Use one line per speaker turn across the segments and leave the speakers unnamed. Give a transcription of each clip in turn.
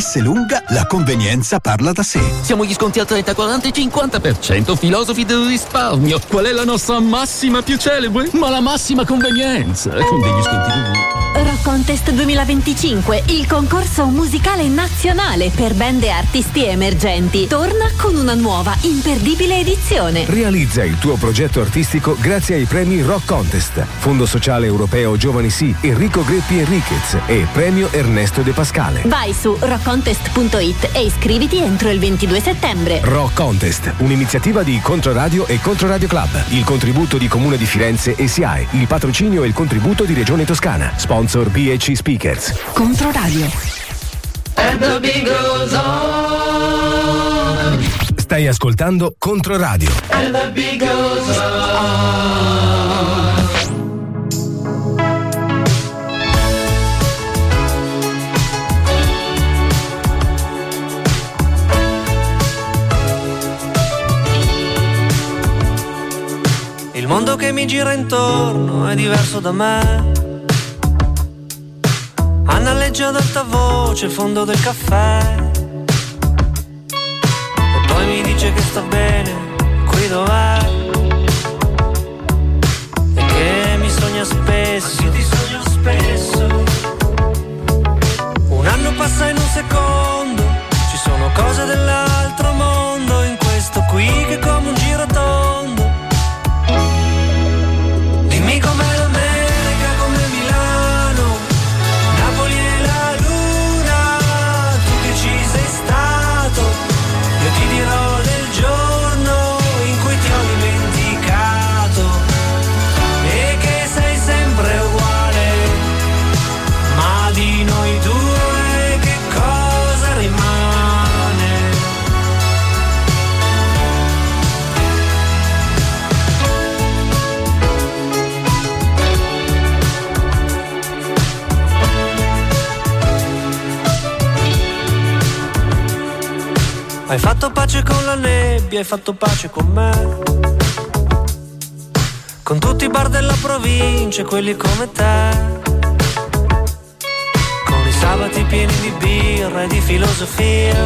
Esselunga la convenienza parla da sé.
Siamo gli sconti al 30, 40 e 50%, filosofi del risparmio. Qual è la nostra massima più celebre? Ma la massima convenienza, con degli sconti così.
Rock Contest 2025, il concorso musicale nazionale per band e artisti emergenti, torna con una nuova, imperdibile edizione.
Realizza il tuo progetto artistico grazie ai premi Rock Contest, Fondo Sociale Europeo Giovani Sì, Enrico Greppi Enriquez e Premio Ernesto De Pascale.
Vai su rockcontest.it e iscriviti entro il 22 settembre.
Rock Contest, un'iniziativa di Controradio e Controradio Club, il contributo di Comune di Firenze e SIAE, il patrocinio e il contributo di Regione Toscana. Sponsor BHC Speakers.
Controradio.
And the beat goes on.
Stai ascoltando Controradio.
And the beat goes on.
Il mondo che mi gira intorno è diverso da me. Annalleggia ad alta voce il fondo del caffè e poi mi dice che sta bene qui dov'è e che mi sogna spesso. Io ti sogno spesso. Un anno passa in un secondo, ci sono cose dell'altro mondo in questo qui che è come un giro tondo. Dimmi com'è l'America, com'è Milano, Napoli e la luna, tu che ci sei stato, io ti dirò del giorno in cui ti ho dimenticato e che sei sempre uguale, ma di noi due che cosa rimane? Hai fatto pace con la nebbia, hai fatto pace con me, con tutti i bar della provincia, quelli come te, con i sabati pieni di birra e di filosofia,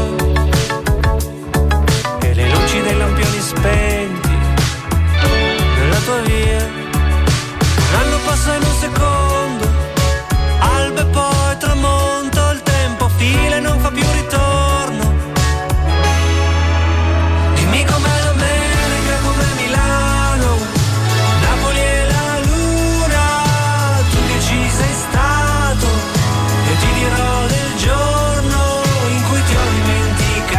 e le luci dei lampioni spenti nella tua via. Un anno passa in un secondo, alba e poi tramonto, il tempo fila e non fa più ritorno. Dimmi com'è l'America, com'è Milano, Napoli e la luna, tu che ci sei stato, io ti dirò del giorno in cui ti ho dimenticato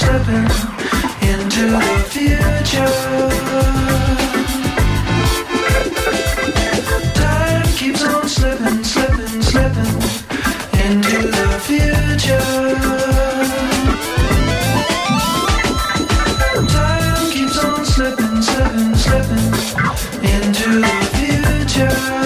slipping into the future. Time keeps on slipping, slipping, slipping into the future. Time keeps on slipping, slipping, slipping into the future.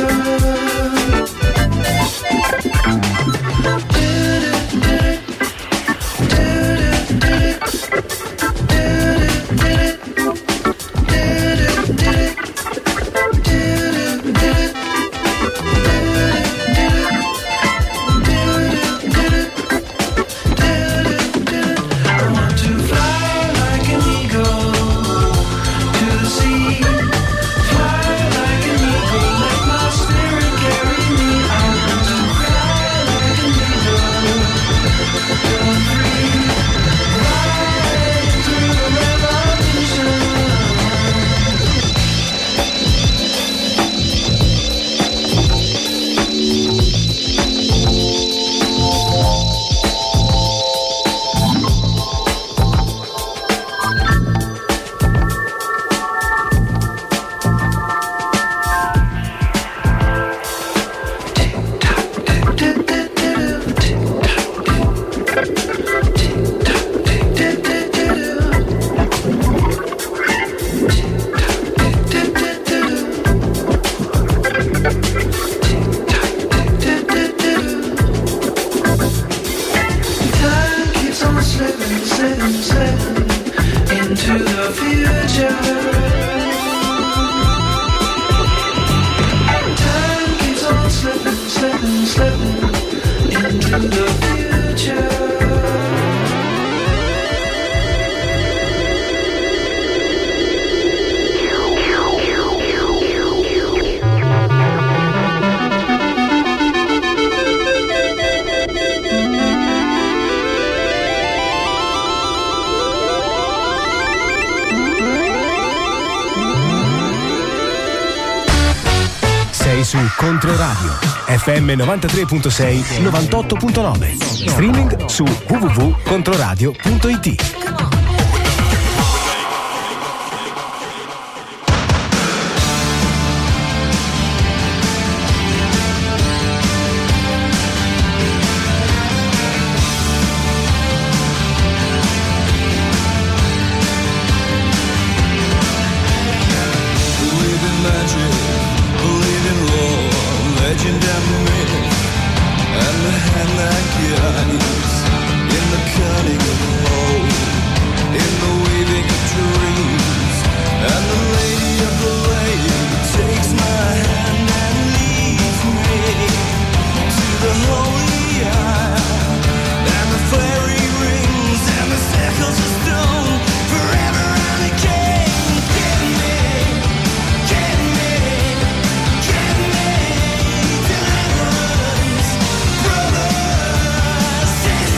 Su Controradio FM 93.6 98.9, streaming su www.controradio.it.
Brothers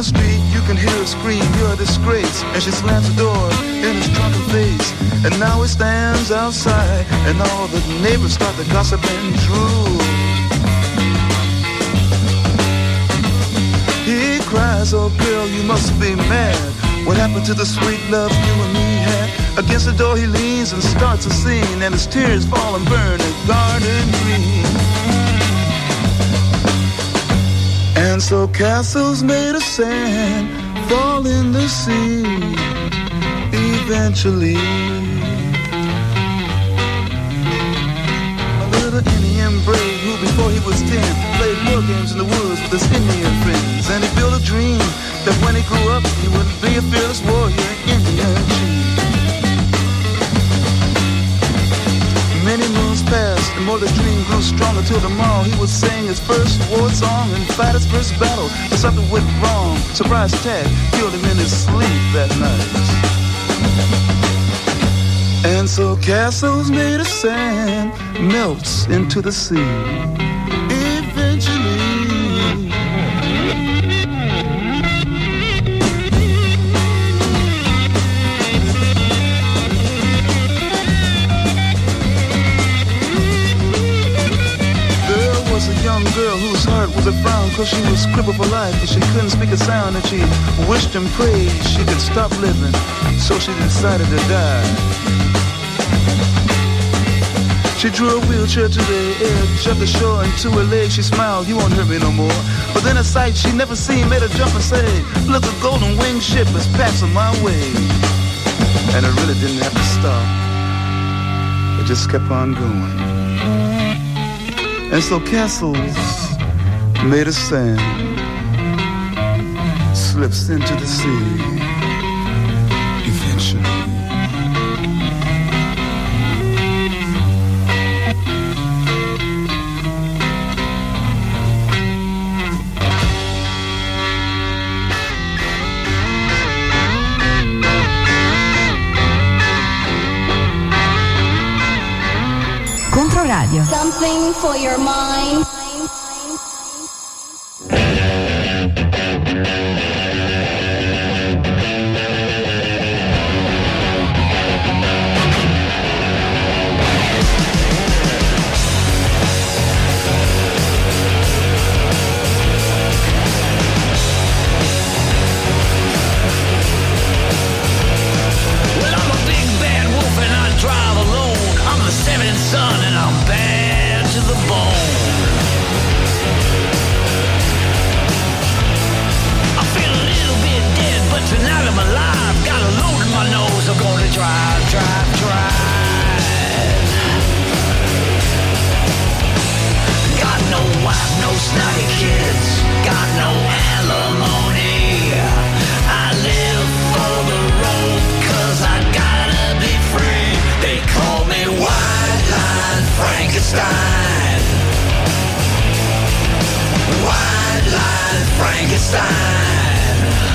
the street, you can hear her scream, you're a disgrace. And she slams the door in his drunken face. And now he stands outside, and all the neighbors start to gossip and drool. He cries, oh girl, you must be mad. What happened to the sweet love you and me had? Against the door he leans and starts a scene, and his tears fall and burn a garden green. And so castles made of sand fall in the sea eventually. A little Indian brave who before he was 10 played war games in the woods with his Indian friends. And he built a dream that when he grew up he would be a fearless warrior, Indian chief. Many moons passed, and more the dream grew stronger till tomorrow he would sing his first war song and fight his first battle. But something went wrong. Surprise attack killed him in his sleep that night. And so castles made of sand melts into the sea eventually. Young girl whose heart was a frown, cause she was crippled for life and she couldn't speak a sound, and she wished and prayed she could stop living, so she decided to die. She drew a wheelchair to the edge of the shore, and to her legs she smiled, you won't hurt me no more. But then a sight she never seen made her jump and say, look, a golden winged ship is passing my way. And it really didn't have to stop, it just kept on going. And so castles made of sand slips into the sea eventually.
Controradio.
Something for your mind.
Well, I'm a big bad wolf and I drive alone. I'm the seventh son and I'm bad to the bone. I feel a little bit dead, but tonight I'm alive. Got a load in my nose, I'm gonna drive, drive, drive. Got no wife, no snotty kids. Got no alimony. I live for the road, cause I gotta be free. They call me White Line Frankenstein. White Line Frankenstein.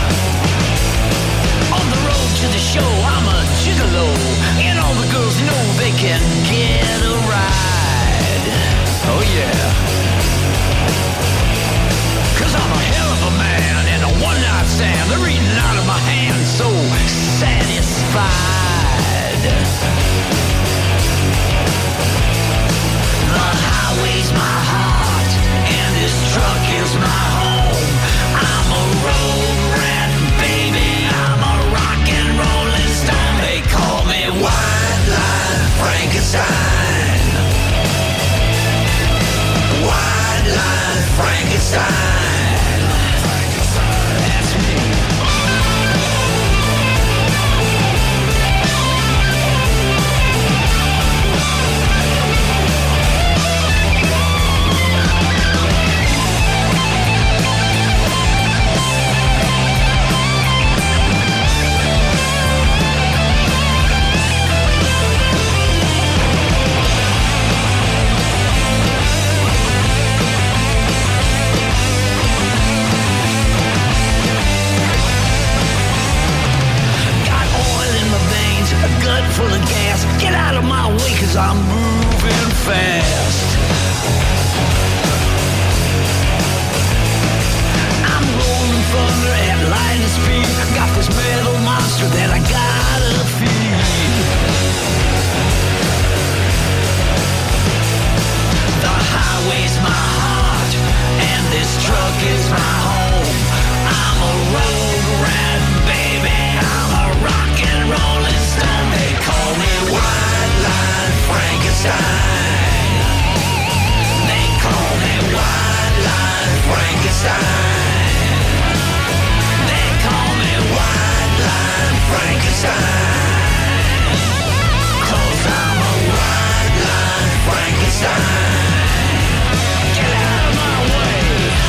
On the road to the show, I'm a gigolo, and all the girls know they can get a ride. Oh yeah. Cause I'm a hell of a man and a one-night stand. They're eating out of my hand, so satisfied. The highway's my heart, and this truck is my home. I'm a this metal monster that I gotta feed. The highway's my heart, and this truck is my home. I'm a road riding baby, I'm a rock and rolling stone. They call me White Line Frankenstein. They call me White Line Frankenstein. They call me White Line Frankenstein. 'Cause I'm a White Line Frankenstein. Get out of my way.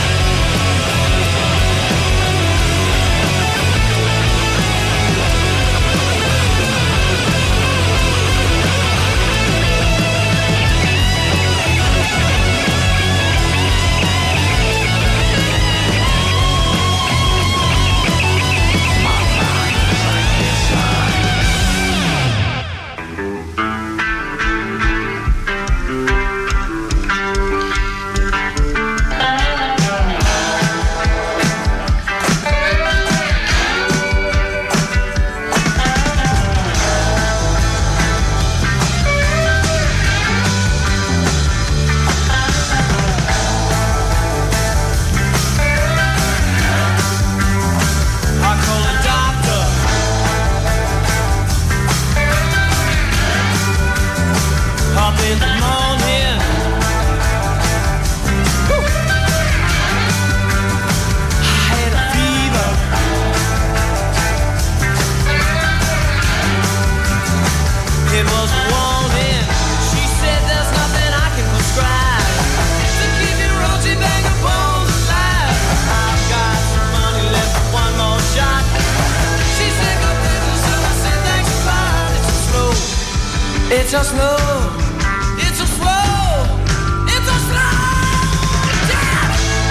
In the morning, I had a fever. It was a warning. She said there's nothing I can prescribe to keep you rosy vagabonds alive. I've got some money left for one more shot. She said go business, and I said thanks a lot. It's a slow, it's a slow. It's a slow death.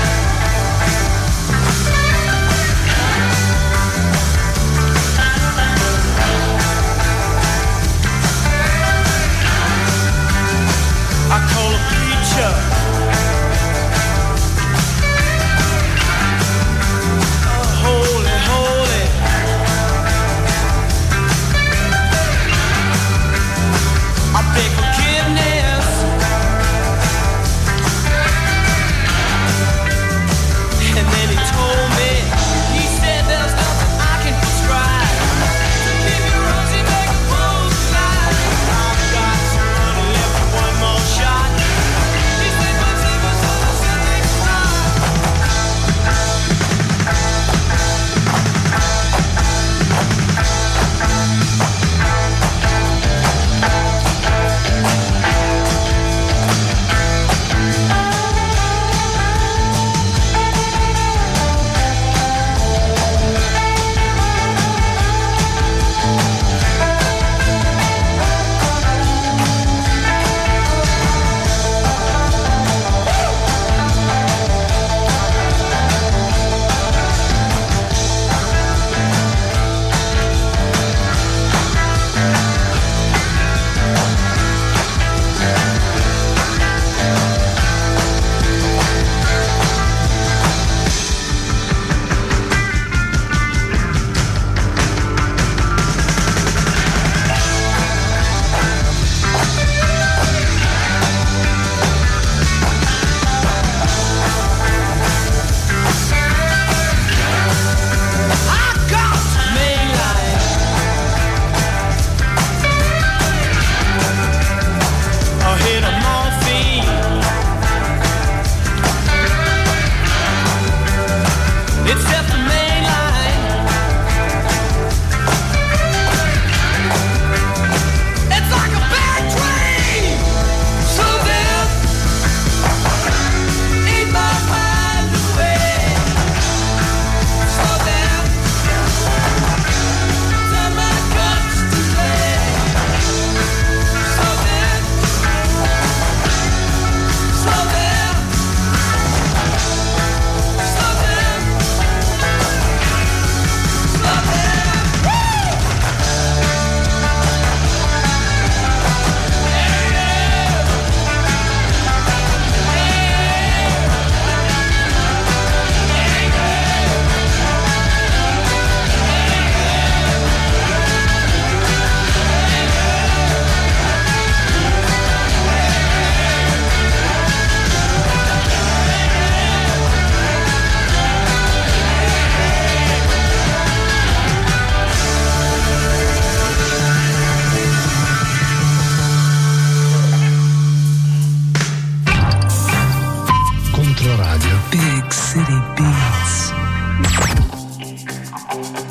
I call a preacher. Oh, holy, holy. I beg forgiveness. And then he told me, he said there's nothing I can prescribe to keep your rosy vagabonds alive. I've got some money left for one more shot. He said my tables on the Sunday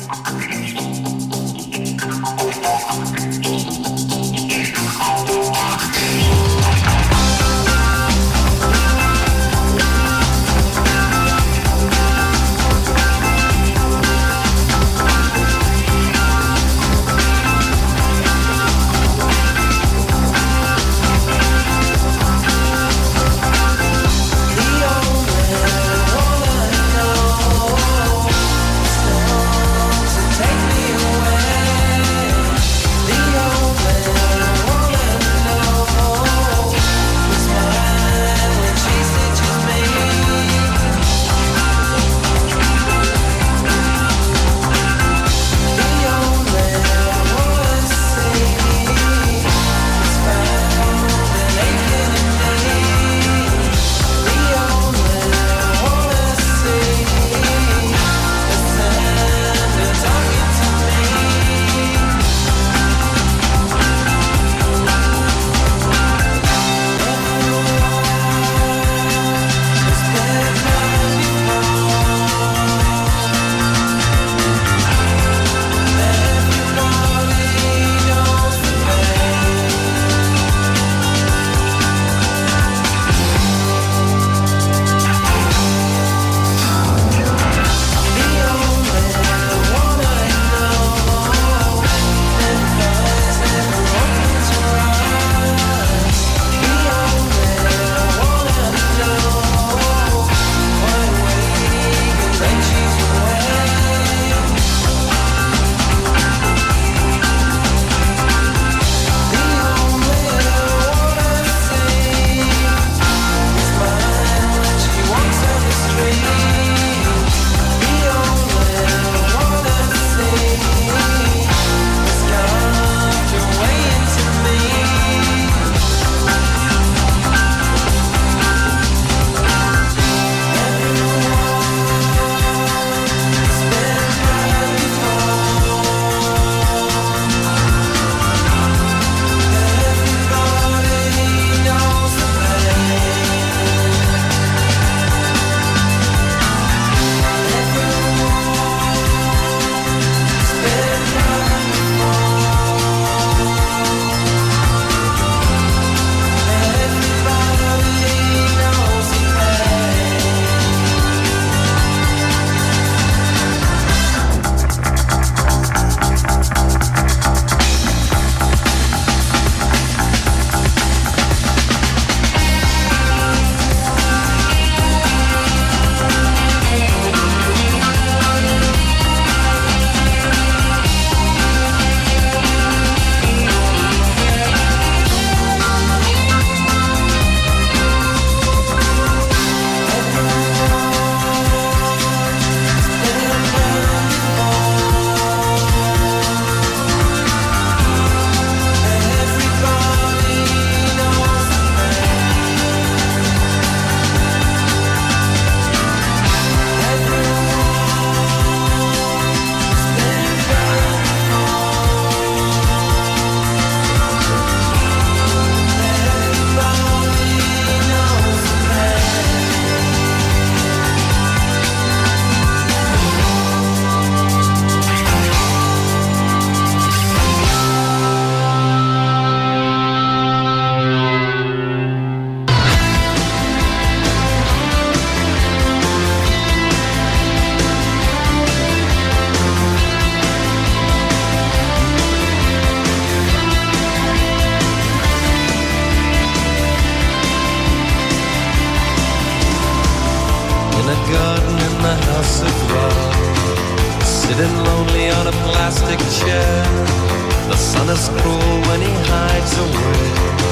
sitting lonely on a plastic chair. The sun is cruel when he hides away.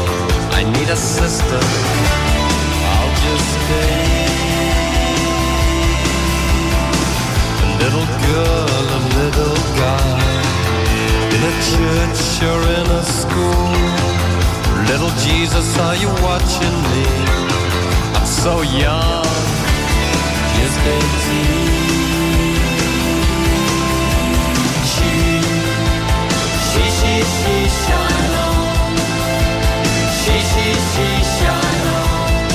I need a sister, I'll just stay. A little girl, a little guy, in a church or in a school. Little Jesus, are you watching me? I'm so young, just 18. She shalom, she shalom,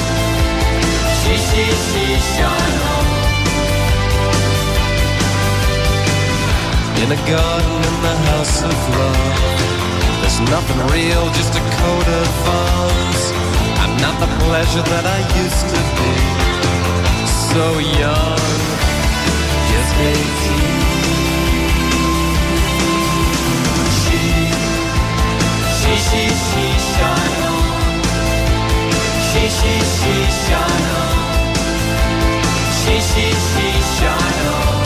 she shalom. in a garden in the house of love. There's nothing real, just a code of arms. I'm not the pleasure that I used to be. So young, just 18. She, shine on. She, shine on. She, shine on.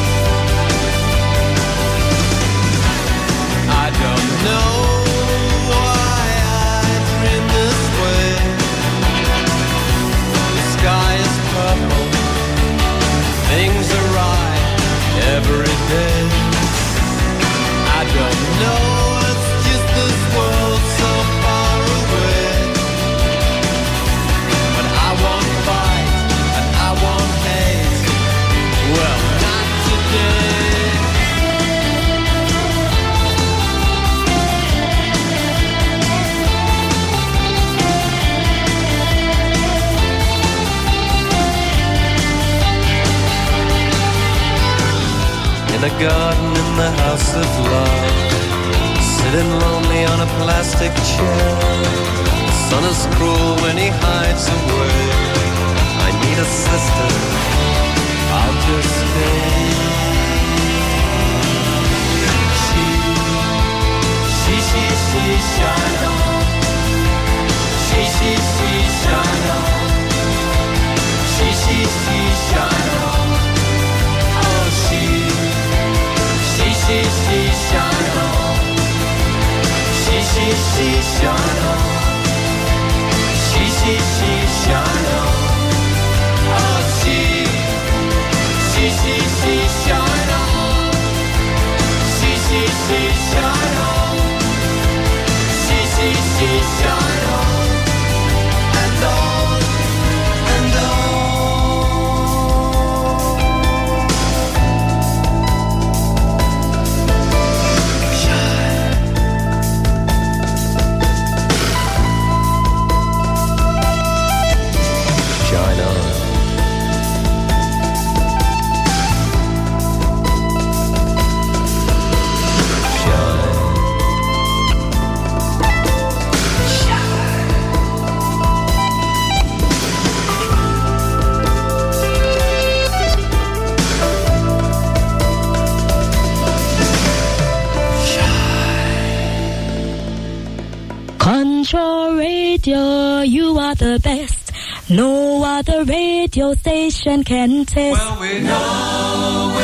I don't know why I dream this way. The sky is purple, things are right every day. I don't know, it's just this world so far away. But I won't fight and I won't hate. Well, not today. In a garden in the house of love, sitting lonely on a plastic chair. The sun is cruel when he hides away. I need a sister, I'll just stay. She, shine on. She, shine on. She, shine on. Oh, she shine on. She shine on. She shine on. Oh, she shine on. She shine on. She shine on. And on and on.
Control Radio, you are the best. No other radio station can test.
Well, we know